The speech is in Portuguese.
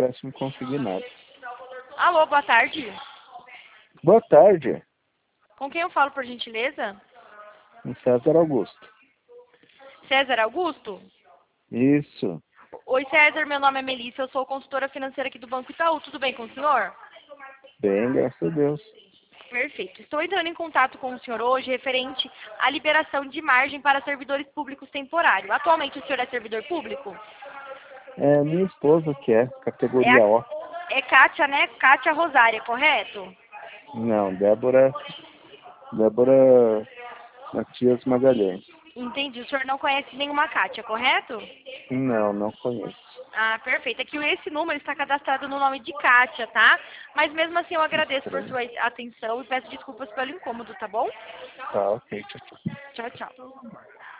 empréstimo consignado. Alô, boa tarde. Boa tarde, Com quem eu falo, por gentileza? com César Augusto. César Augusto? Isso, Oi, César, meu nome é Melissa, eu sou consultora financeira aqui do Banco Itaú. Tudo bem com o senhor? bem, graças a Deus. Perfeito. Estou entrando em contato com o senhor hoje referente à liberação de margem para servidores públicos temporários. Atualmente o senhor é servidor público? É minha esposa que é, É, categoria O. é Kátia, né? Kátia Rosária, correto? Não, Débora Matias Magalhães. Entendi. O senhor não conhece nenhuma Kátia, correto? Não, não conheço. Ah, perfeito. É que esse número está cadastrado no nome de Kátia, tá? Mas mesmo assim eu agradeço por Estranho. sua atenção e peço desculpas pelo incômodo, tá bom? Tá, ok, tchau, tchau. Tchau, tchau.